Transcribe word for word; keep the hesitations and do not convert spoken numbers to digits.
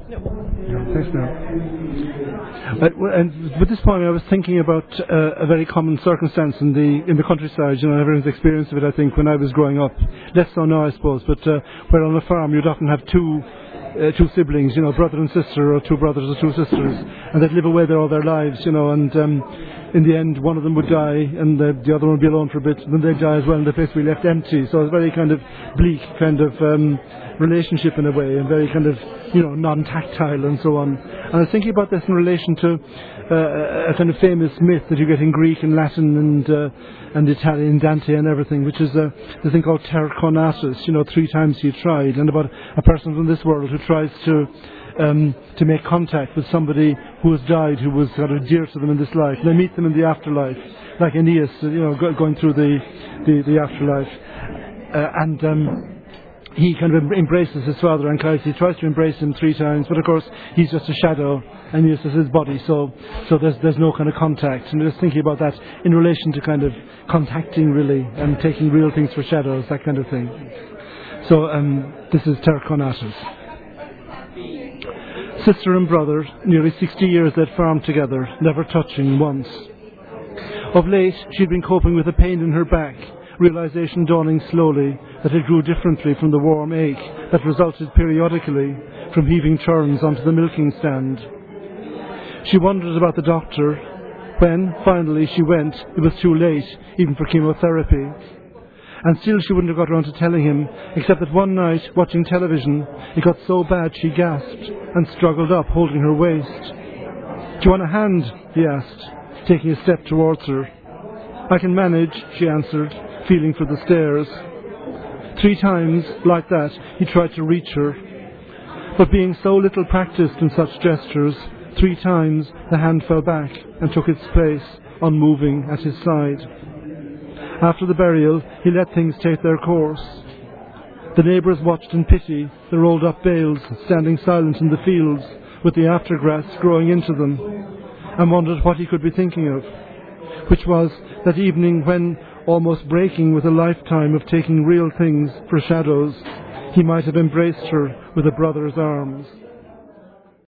Yeah, thanks, now. But, and at this point, I was thinking about uh, a very common circumstance in the in the countryside. You know, everyone's experience of it. I think when I was growing up, less so now, I suppose. But uh, where on a farm, you'd often have two uh, two siblings. You know, brother and sister, or two brothers or two sisters, and they'd live away there all their lives. You know, and um, in the end, one of them would die, and the, the other one would be alone for a bit, and then they'd die as well, and the place would be left empty. So it was very kind of bleak, kind of. Um, relationship in a way, and very kind of, you know, non-tactile and so on. And I was thinking about this in relation to uh, a kind of famous myth that you get in Greek and Latin and uh, and Italian, Dante and everything, which is uh, the thing called ter conatus, you know, three times he tried, and about a person from this world who tries to um, to make contact with somebody who has died, who was sort of dear to them in this life. And they meet them in the afterlife, like Aeneas, you know, go, going through the, the, the afterlife. Uh, and... Um, He kind of embraces his father Anchises. He tries to embrace him three times, but of course he's just a shadow, and he uses his body. So, so there's there's no kind of contact. And just thinking about that in relation to kind of contacting really and taking real things for shadows, that kind of thing. So um, this is ter conatus. Sister and brother, nearly sixty years they'd farmed together, never touching once. Of late, she'd been coping with a pain in her back. Realization dawning slowly that it grew differently from the warm ache that resulted periodically from heaving turns onto the milking stand. She wondered about the doctor. When, finally, she went, it was too late, even for chemotherapy. And still she wouldn't have got around to telling him, except that one night, watching television, it got so bad she gasped and struggled up, holding her waist. "Do you want a hand?" he asked, taking a step towards her. "I can manage," she answered, feeling for the stairs. Three times, like that, he tried to reach her. But being so little practiced in such gestures, three times the hand fell back and took its place, unmoving at his side. After the burial, he let things take their course. The neighbours watched in pity the rolled-up bales standing silent in the fields, with the aftergrass growing into them, and wondered what he could be thinking of, which was that evening when, almost breaking with a lifetime of taking real things for shadows, he might have embraced her with a brother's arms.